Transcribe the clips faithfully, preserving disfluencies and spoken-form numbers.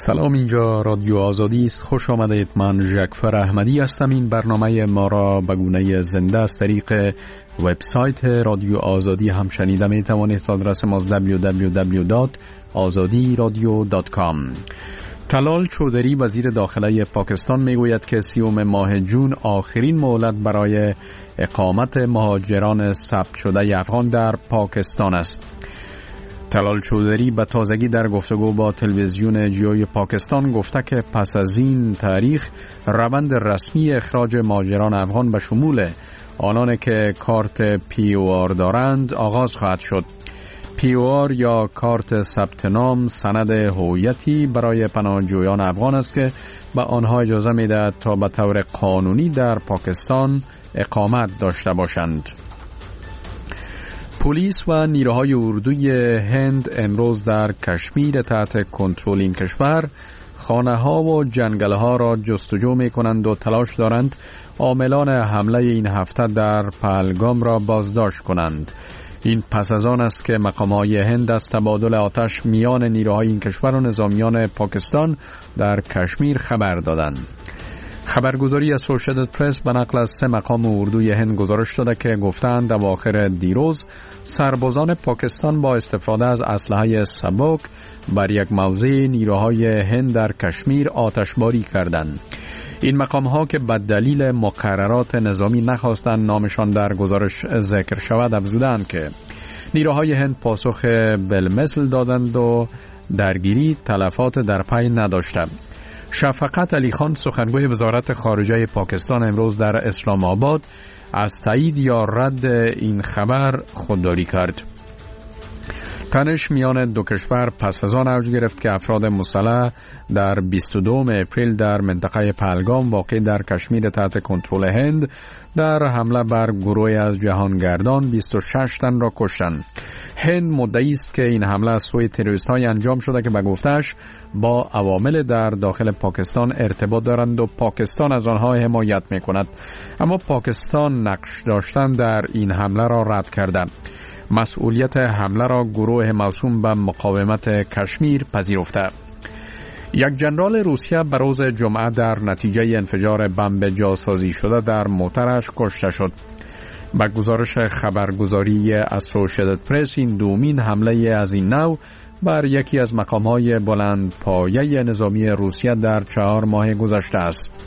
سلام، اینجا رادیو آزادی است. خوش آمدید. من ژکفر احمدی هستم. این برنامه ما را به گونه زنده از طریق وبسایت رادیو آزادی هم شنیده می توانید. آدرس ما دبلیو دبلیو دبلیو دات آزادی رادیو دات کام. طلال چودری وزیر داخله پاکستان میگوید که سیوم ماه جون آخرین مهلت برای اقامت مهاجران ثبت شده افغان در پاکستان است. طلال چودری به تازگی در گفتگو با تلویزیون جیوی پاکستان گفته که پس از این تاریخ روند رسمی اخراج مهاجران افغان به شمول آنان که کارت پی او آر دارند آغاز خواهد شد. پی او آر یا کارت ثبت نام سند هویتی برای پناهجویان افغان است که به آنها اجازه می‌دهد تا به طور قانونی در پاکستان اقامت داشته باشند. پلیس و نیروهای اردوی هند امروز در کشمیر تحت کنترل این کشور خانه ها و جنگل ها را جستجو می کنند و تلاش دارند عاملان حمله این هفته در پهلگام را بازداشت کنند. این پس از آن است که مقامات هند از تبادل آتش میان نیروهای این کشور و نظامیان پاکستان در کشمیر خبر دادند. خبرگزاری اسوشییتد پرس به نقل از سه مقام اردوی هند گزارش داده که گفتند اواخر دیروز سربازان پاکستان با استفاده از اسلحه سبک بر یک موضع نیروهای هند در کشمیر آتشباری کردند. این مقام ها که به دلیل مقررات نظامی نخواستند نامشان در گزارش ذکر شود افزودند که نیروهای هند پاسخ بالمثل دادند و درگیری تلفات در پی نداشتند. شفقت علی خان سخنگوی وزارت خارجه پاکستان امروز در اسلام آباد از تایید یا رد این خبر خودداری کرد. تنش میان دو کشور پس از آن اوج گرفت که افراد مسلح در بیست و دوم اپریل در منطقه پهلگام واقع در کشمیر تحت کنترل هند در حمله بر گروهی از جهانگردان بیست و شش تن را کشتند. هند مدعی است که این حمله از سوی تروریست‌های انجام شده که به گفته‌اش با عوامل در داخل پاکستان ارتباط دارند و پاکستان از آنها حمایت می‌کند، اما پاکستان نقش داشتن در این حمله را رد کرده. مسئولیت حمله را گروه موسوم به مقاومت کشمیر پذیرفته. یک ژنرال روسیه به روز جمعه در نتیجه انفجار بمب جاسازی شده در موترش کشته شد. با گزارش خبرگزاری اسوشییتد پرس این دومین حمله از این نوع بر یکی از مقام‌های بلند پایه نظامی روسیه در چهار ماه گذشته است.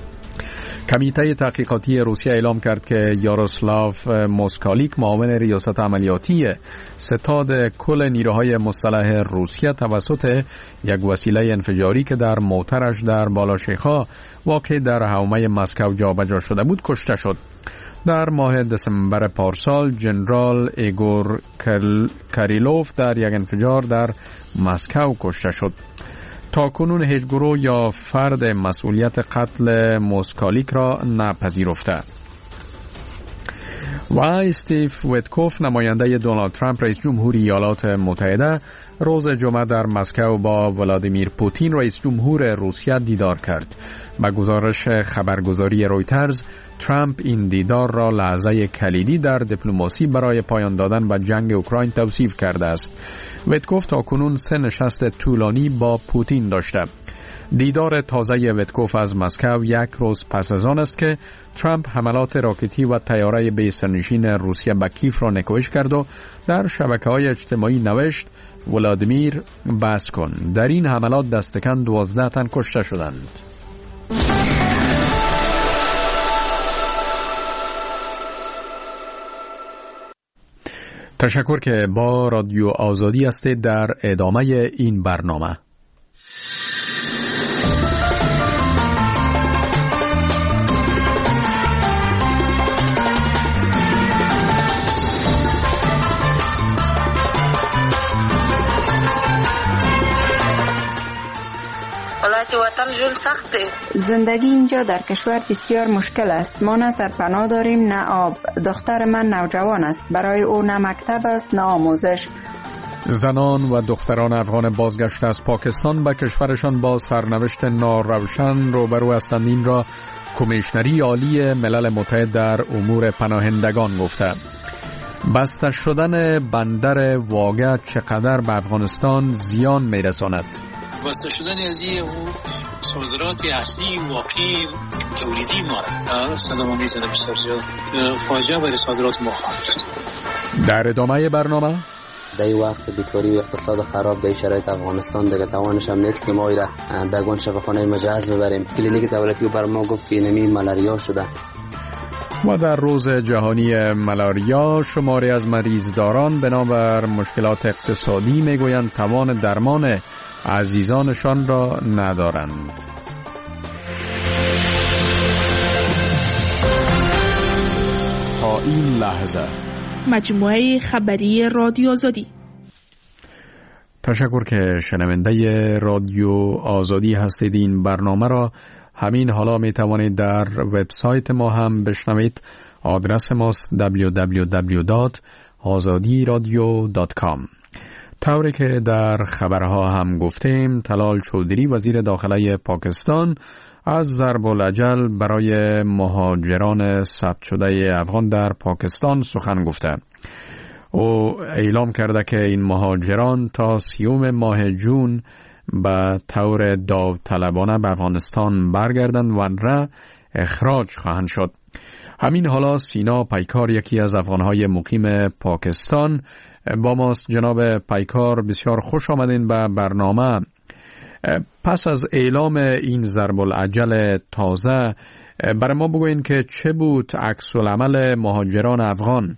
کمیته تحقیقاتی روسیه اعلام کرد که یاروسلاف موسکالیک معاون ریاست عملیاتی ستاد کل نیروهای مسلح روسیه توسط یک وسیله انفجاری که در موترش در بالاشیخا واقع در حومه مسکو جابجا شده بود کشته شد. در ماه دسامبر پارسال ژنرال ایگور کریلوف در یک انفجار در مسکو کشته شد. تا کنون هیچ گروه یا فرد مسئولیت قتل موسکالیک را نپذیرفته. و استیو ویتکوف نماینده دونالد ترامپ رئیس جمهوری ایالات متحده روز جمعه در مسکو با ولادیمیر پوتین رئیس جمهور روسیه دیدار کرد. با گزارش خبرگزاری رویترز ترامپ این دیدار را لحظه کلیدی در دیپلماسی برای پایان دادن به جنگ اوکراین توصیف کرده است. ویتکوف تا کنون سه نشست طولانی با پوتین داشته. دیدار تازه ویتکوف از مسکو یک روز پس از آن است که ترامپ حملات راکتی و طیاره بی سرنشین روسیه به کیف را نکوهش کرد و در شبکه‌های اجتماعی نوشت ولادیمیر بس کن. در این حملات دستکم دوازده تن کشته شدند. تشکر که با رادیو آزادی هستید. در ادامه این برنامه زندگی اینجا در کشور بسیار مشکل است. ما نه سرپناه داریم نه آب. دختر من نوجوان است، برای او نه مکتب است نه آموزش. زنان و دختران افغان بازگشته از پاکستان به کشورشان با سرنوشت ناروشن روبرو هستند. این را کمیشنری عالی ملل متحد در امور پناهندگان گفته. بسته شدن بندر واگه چقدر به افغانستان زیان میرساند؟ واسطه شدن از این صادرات اصلی واقعی تولیدی ما را صدام میزنه بسیار زیاد فاجعه برای صادرات ما خواهد شد. در ادامه برنامه در این وقت بیکاری و اقتصاد خراب در شرایط افغانستان دیگه توانش هم نیست که ما را بگوان شفاخانه مجهز ببریم. کلینیک دولتی بر ما گفت که اینمی ملاریا شده. و در روز جهانی ملاریا شماری از مریضداران بنابر مشکلات اقتصادی میگویند توان درمان عزیزانشان را ندارند. تا این لحظه مجموعه خبری رادیو آزادی. تشکر که شنونده رادیو آزادی هستید. این برنامه را همین حالا می توانید در وبسایت ما هم بشنوید. آدرس ماست دبلیو دبلیو دبلیو دات آزادی رادیو دات کام. طوری که در خبرها هم گفتیم، طلال چودری وزیر داخله پاکستان از ضرب الاجل برای مهاجران ثبت شده افغان در پاکستان سخن گفته. او اعلام کرده که این مهاجران تا سیوم ماه جون به طور داوطلبانه به افغانستان برگردند و را اخراج خواهند شد. همین حالا سینا پیکار، یکی از افغانهای مقیم پاکستان، با ماست. جناب پیکار، بسیار خوش آمدین به برنامه. پس از اعلام این ضرب الاجل تازه برای ما بگوین که چه بود عکس العمل مهاجران افغان؟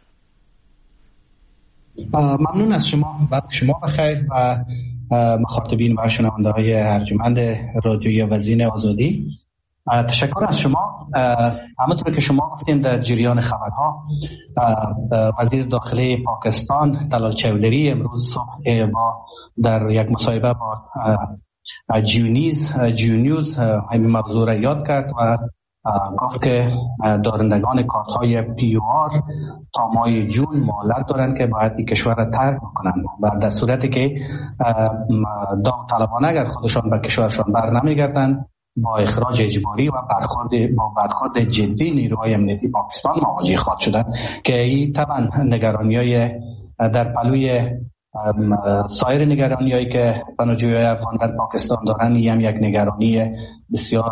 ممنون از شما. وقت شما بخیر و مخاطبین و شنونده های ارجمند رادیوی وزین آزادی. تشکر از شما. همونطور که شما گفتین در جریان خبرها، وزیر داخله پاکستان طلال چودری امروز صبح با در یک مصاحبه با جیونیز جیونیوز همین موضوع را یاد کرد و گفت که دارندگان کارت های پی او آر تا ماه جون مهلت دارند که باید این کشور را ترک بکنند و در صورتی که داوطلبانه اگر خودشان به کشورشان بر نمیگردند با اخراج اجباری و برخورد با برخورد جدی نیروهای امنیتی پاکستان مواجه خواهد شدند که این طبعا نگرانی‌های در پلوی سایر نگرانی‌هایی که پناهجویان افغان در پاکستان دارند، این هم یک نگرانی بسیار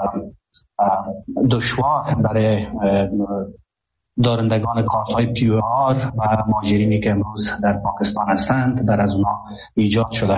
دشوار برای دارندگان کارت‌های پی او آر و مهاجرینی که امروز در پاکستان هستند بر از اونا ایجاد شده.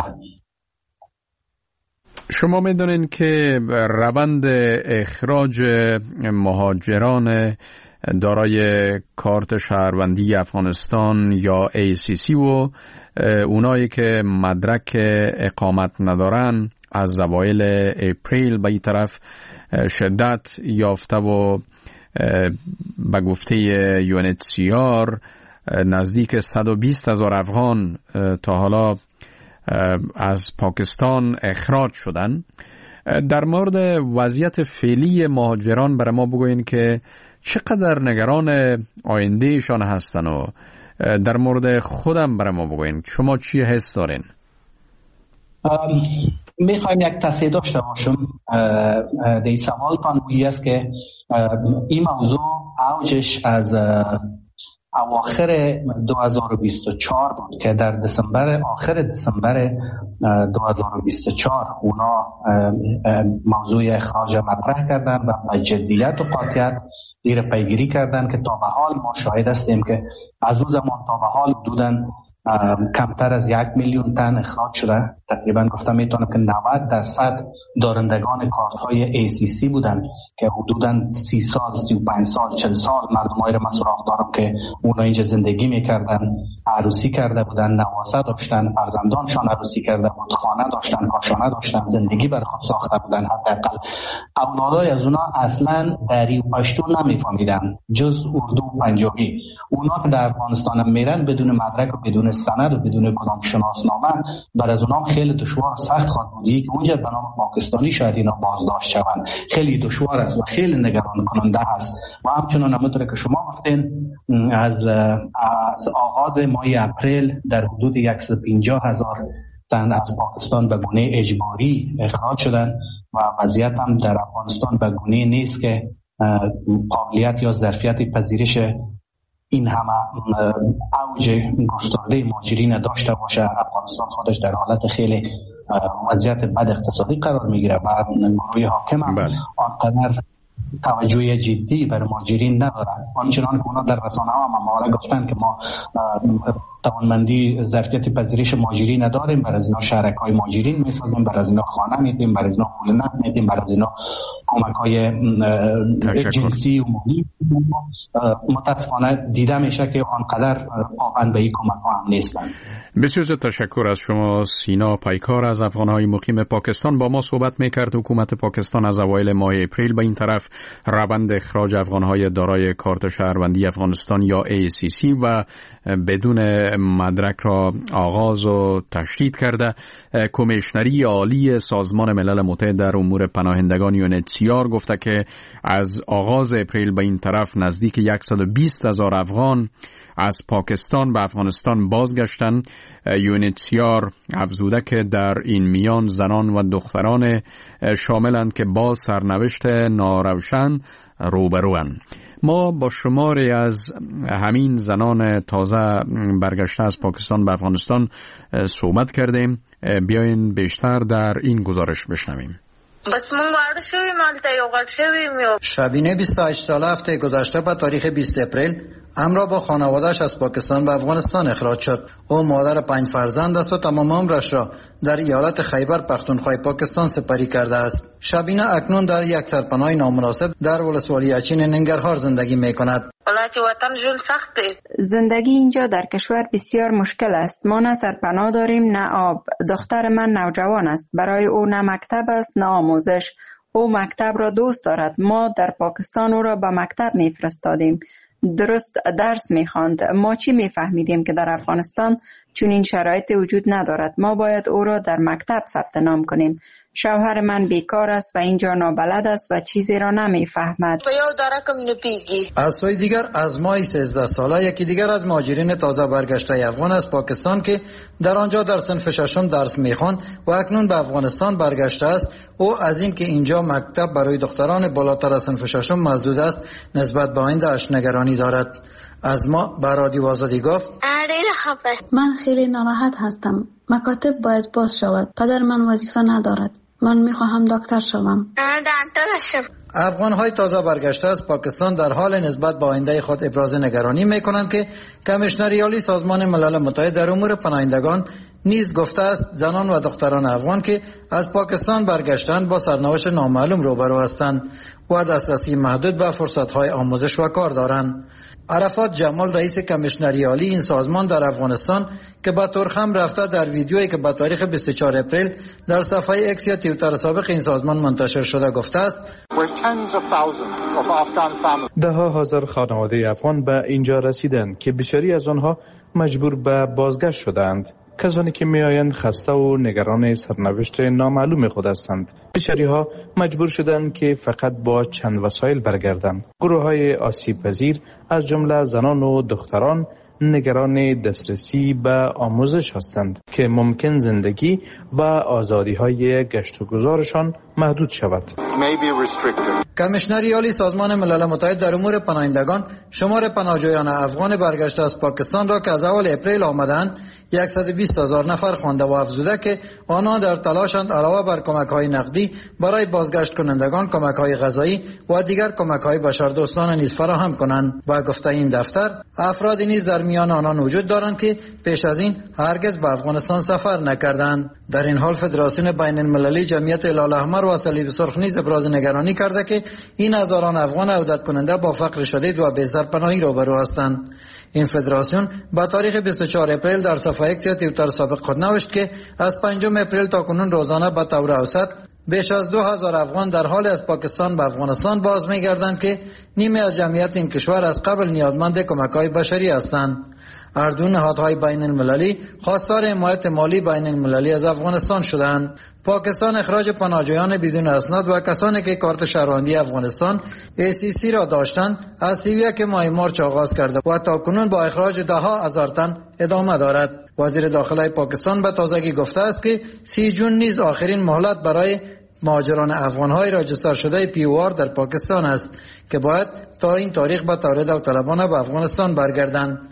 شما می‌دونین که روند اخراج مهاجران دارای کارت شهروندی افغانستان یا ای سی سی و اونایی که مدرک اقامت ندارن از اوایل اپریل به این طرف شدت یافته و به گفته یو ان اچ سی آر نزدیک صد و بیست هزار افغان تا حالا از پاکستان اخراج شدن. در مورد وضعیت فعلی مهاجران برای ما بگوین که چقدر نگران آیندهشان هستن و در مورد خودم برای ما بگوین شما چی حس دارین؟ میخوایم یک تصحیح داشته باشم در این سوالتان بویی است که این موضوع اوجش از اواخر دو هزار و بیست و چهار بود که در دسامبر آخر دسامبر دو هزار و بیست و چهار اونا موضوع اخراج مطرح کردن و با جدیت و قاطعیت دیر پیگیری کردن که تا به حال ما شاهد هستیم که از اون زمان تا به حال حدوداً کمتر از یک میلیون تن اخراج شده. تقریبا گفتم میتونم که نود درصد دارندگان کارت های ای سی سی بودن که حدوداً سی سال، سی و پنج سال، چل سال مردم های را من سراغ دارم که اونا اینجا زندگی میکردن، عروسی کرده بودن، نواسه داشتن، فرزندانشان عروسی کرده بود، خانه داشتن، کاشانه داشتن، زندگی بر خود ساخته بودن. حداقل اولادای از اونا اصلا دری و پشتو نمیفهمیدن جز اردو و پنجابی. اونا که در افغانستان میرن بدون مدرک و بدون سند و بدون کدام شناسنامه بر از اونام خیلی دشوار سخت خواهد بود که اونجا به نام پاکستانی شاید اینا بازداشت شوند. خیلی دشوار است و خیلی نگران کننده است. و همچنان همونطور که شما گفتین از از آغاز ماه اپریل در حدود صد و پنجاه هزار تن از پاکستان به گونه اجباری اخراج شدن و وضعیت هم در افغانستان به گونه نیست که قابلیت یا ظرفیت پذیرش این همه اوج گسترده مهاجرین داشته باشه. افغانستان خودش در حالت خیلی وضعیت بد اقتصادی قرار میگیره و گروه حاکم هم بله. آنقدر توجه جدی بر مهاجرین ندارن. آنچنان که اونا در رسانه ها هم مالا گفتن که ما توانمندی ظرفیت پذیرش مهاجرین نداریم، برای از اینا شهرک های مهاجرین میسازیم، برای از اینا خانه میدیم، برای از اینا پول نقد میدیم، برای از اینا کمک های جنسی و مالی. متاسفانه دیده میشه که آنقدر پابند به این کمک ها هم نیستن. بسیار زیاد تشکر از شما. سینا پیکار از افغانهای مقیم پاکستان با ما صحبت میکرد. حکومت پاکستان از اوایل ماه اپریل به این طرف روند اخراج افغانهای دارای کارت شهروندی افغانستان یا ای سی سی و بدون مدرک را آغاز و تشدید کرده. کمیشنری عالی سازمان ملل متحد در امور پناهندگان یو ان اچ سی آر گفته که از آغاز اپریل به این طرف نزدیک صد و بیست هزار افغان از پاکستان به افغانستان بازگشتند. یو ان اچ سی آر افزوده که در این میان زنان و دختران شاملند که با سرنوشت ناروشن روبروند. ما با شماری از همین زنان تازه برگشته از پاکستان به افغانستان صحبت کردیم. بیاین بیشتر در این گزارش بشنویم. بس من وارد شویم مالتا یو غټ شویم. شبینه بیست و هشت ساله هفته گذشته به تاریخ بیست اپریل همراه با خانواده‌اش از پاکستان به افغانستان اخراج شد. او مادر پنج فرزند است و تمام عمرش را در ایالت خیبر پختونخوا پاکستان سپری کرده است. شبینه اکنون در یک سرپناه نامناسب در ولسوالی اچین ننگرهار زندگی می‌کند. زندگی اینجا در کشور بسیار مشکل است. ما نه سرپناه داریم نه آب. دختر من نوجوان است. برای او نه مکتب است نه آموزش. او مکتب را دوست دارد. ما در پاکستان او را به مکتب میفرستادیم. درست درس میخواند. ما چی میفهمیدیم که در افغانستان چون این شرایط وجود ندارد. ما باید او را در مکتب ثبت نام کنیم. شوهر من بیکار است و اینجا نابلد است و چیزی را نمیفهمد. از سوی دیگر از ماه سیزده ساله یکی دیگر از مهاجرین تازه برگشته افغان از پاکستان که در آنجا در صنف ششم درس میخواند و اکنون به افغانستان برگشته است، او از این که اینجا مکتب برای دختران بالاتر از صنف ششم مسدود است نسبت به آینده‌اش نگرانی دارد. از ما به رادیو آزادی گفت من خیلی ناراحت هستم. مکاتب باید باز شود. پدر من وظیفه ندارد. من میخواهم دکتر شوم. افغان‌های تازه برگشته از پاکستان در حال نسبت به آینده خود ابراز نگرانی میکنند که کمیشنری عالی سازمان ملل متحد در امور پناهندگان نیز گفته است زنان و دختران افغان که از پاکستان برگشتند با سرنوشت نامعلوم روبرو هستند و دسترسی محدود به فرصت‌های آموزش و کار دارند. عرفات جمال رئیس کمیشنری عالی این سازمان در افغانستان که به ترخم رفته در ویدیویی که به تاریخ بیست و چهار اپریل در صفحه اکس یا توییتر سابق این سازمان منتشر شده گفته است ده ها هزار خانواده افغان به اینجا رسیدند که بسیاری از آنها مجبور به بازگشت شدند. کسانی که میآیند خسته و نگران سرنوشت نامعلوم خود هستند. بسیاری ها مجبور شدند که فقط با چند وسایل برگردند. گروه های آسیب پذیر از جمله زنان و دختران نگران دسترسی به آموزش هستند که ممکن زندگی و آزادی های گشت و گذارشان محدود شود. کمیشنری عالی سازمان ملل متحد در امور پناهندگان شمار پناهجویان افغان برگشته از پاکستان را که از اول اپریل آمدند صد و بیست هزار نفر خوانده و افزوده که آنها در تلاشند علاوه بر کمک‌های نقدی برای بازگشت کنندگان کمک‌های غذایی و دیگر کمک‌های بشردوستانه نیز فراهم کنند. با گفته این دفتر افرادی نیز در میان آنان وجود دارند که پیش از این هرگز به افغانستان سفر نکردند. در این حال فدراسیون بین المللی جمعیت هلال احمر و صلیب سرخ نیز ابراز نگرانی کرده که این هزاران افغان عودت کننده با فقر شدید و بی سرپناهی روبرو هستند. این فدراسیون با تاریخ بیست و چهار اپریل در صفحه اکس یا توییتر سابق خود نوشت که از پنجم اپریل تا کنون روزانه به طور اوسط بیش از دو هزار افغان در حال از پاکستان به افغانستان باز می‌گردند که نیمه از جمعیت این کشور از قبل نیازمند کمک‌های بشری هستند. اردو نهادهای بین المللی خواستار حمایت مالی بین المللی از افغانستان شدند. پاکستان اخراج پناهجویان بدون اسناد و کسانی که کارت شهروندی افغانستان ای سی سی را داشتند از سی و یک ماه مارچ آغاز کرده و تا کنون با اخراج ده ها هزار تن ادامه دارد. وزیر داخله پاکستان به تازگی گفته است که سی جون نیز آخرین مهلت برای مهاجران افغان‌های راجستر شده پی او آر در پاکستان است که باید تا این تاریخ به طور داوطلبانه به افغانستان برگردند.